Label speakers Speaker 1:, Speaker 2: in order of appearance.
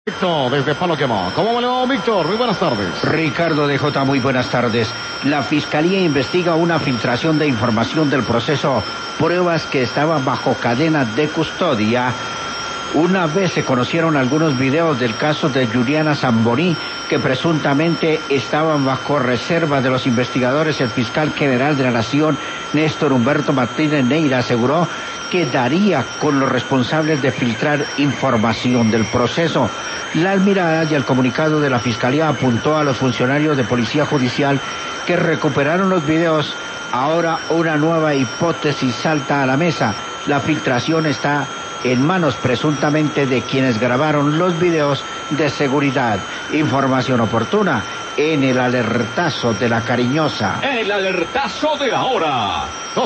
Speaker 1: Víctor, desde Palo Quemón. ¿Cómo le va, Víctor? Muy buenas tardes.
Speaker 2: Ricardo DJ, muy buenas tardes. La Fiscalía investiga una filtración de información del proceso Pruebas que estaban bajo cadena de custodia. Una vez se conocieron algunos videos del caso de Juliana Zamborí, que presuntamente estaban bajo reserva de los investigadores. El fiscal general de la Nación, Néstor Humberto Martínez Neira, aseguró que daría con los responsables de filtrar información del proceso. La almirada y el comunicado de la Fiscalía apuntó a los funcionarios de Policía Judicial que recuperaron los videos. Ahora una nueva hipótesis salta a la mesa. La filtración está en manos presuntamente de quienes grabaron los videos de seguridad. Información oportuna en el alertazo de la cariñosa.
Speaker 3: El alertazo de la hora.